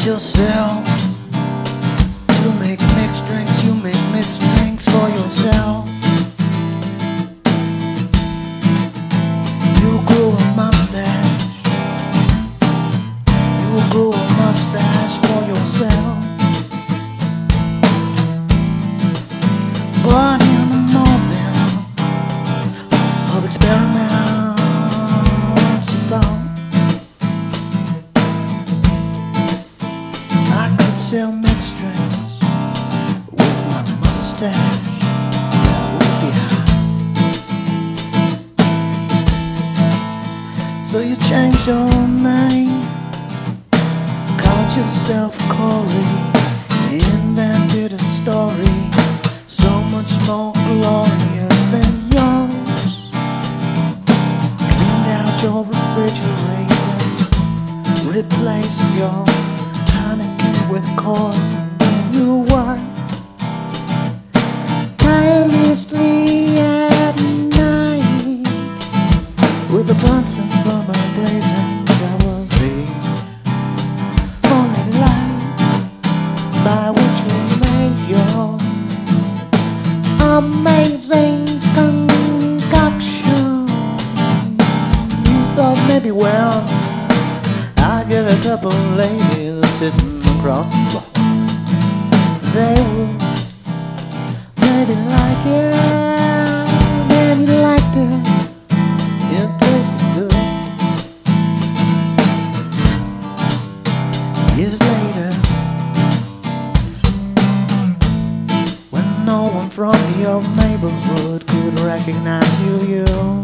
yourself to make mixed drinks. You make mixed drinks for yourself. You grow a mustache. You grow a mustache for yourself. But in the moment of experiments, you thought I could sell mixed drinks with my mustache. That would be hot. So you changed your name, called yourself Corey, invented a story so much more glorious than yours. Cleaned out your refrigerator, replaced your Heineken with Coors, and then you work tirelessly at night with a Bunsen burner blazing. That was the only light by which you made your amazing concoction. You thought maybe, well, I'll get a couple ladies sitting across the floor. They would maybe like it, and you liked it. It tasted good. Years later, no one from your neighborhood could recognize you. You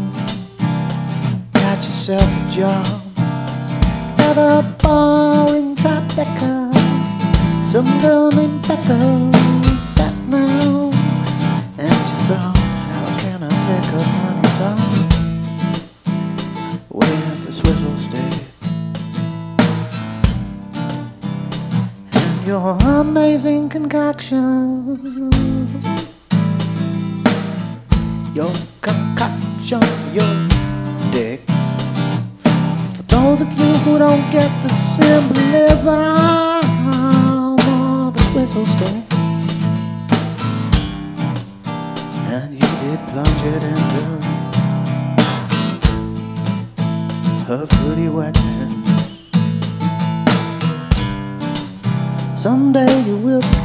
got yourself a job at a bar in Tribeca. Some girl named Becca sat down, and you thought, how can I take her money from with the swizzle stick and your amazing concoction? Your concoction, your dick. For those of you who don't get the symbolism of the swizzle stick, and you did plunge it into her fruity wetness. Someday you will